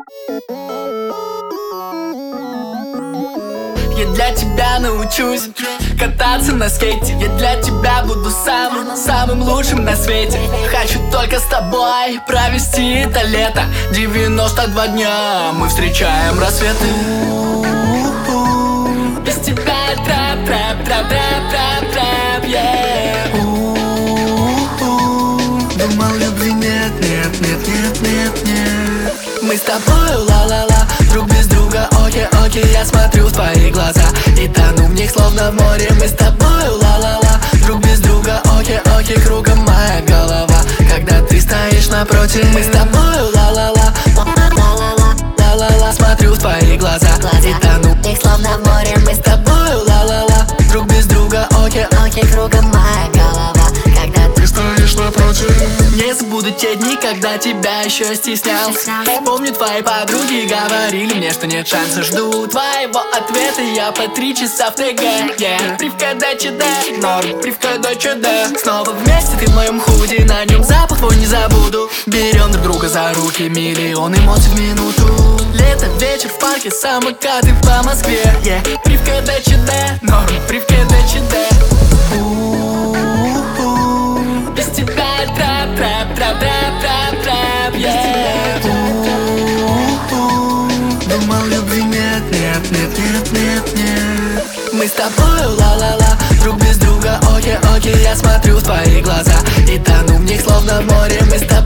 Я для тебя научусь кататься на скейте. Я для тебя буду самым лучшим на свете. Хочу только с тобой провести это лето. 92 дня мы встречаем рассветы. Без тебя трэп, yeah. Думал, любви нет. Мы с тобою ла-ла-ла, друг без друга, окей, я смотрю в твои глаза и тону в них словно в море. Мы с тобою ла-ла-ла, друг без друга, окей, кругом моя голова, когда ты стоишь напротив. Мы с тобою ла-ла-ла, смотрю в твои глаза и тону в них словно в море. Мы с тобою ла-ла-ла, друг без друга, окей, кругом моя голова, когда ты стоишь напротив. Не забуду те дни, когда тебя еще стеснялся. Помню, твои подруги говорили мне, что нет шанса. Жду твоего ответа, я по 3 часа в ТГ, yeah. Привка ДЧД, норм, привка ДЧД. Снова вместе ты в моем худи, на нем запах твой не забуду. Берем друг друга за руки, миллион эмоций в минуту. Лето, вечер в парке, самокаты по Москве, yeah. Привка ДЧД, норм, привка ДЧД. Без тебя трэп, yeah. Думал, любви нет. Мы с тобою ла-ла-ла, друг без друга, окей, я смотрю в твои глаза и тону в них словно в море. Мы с тобой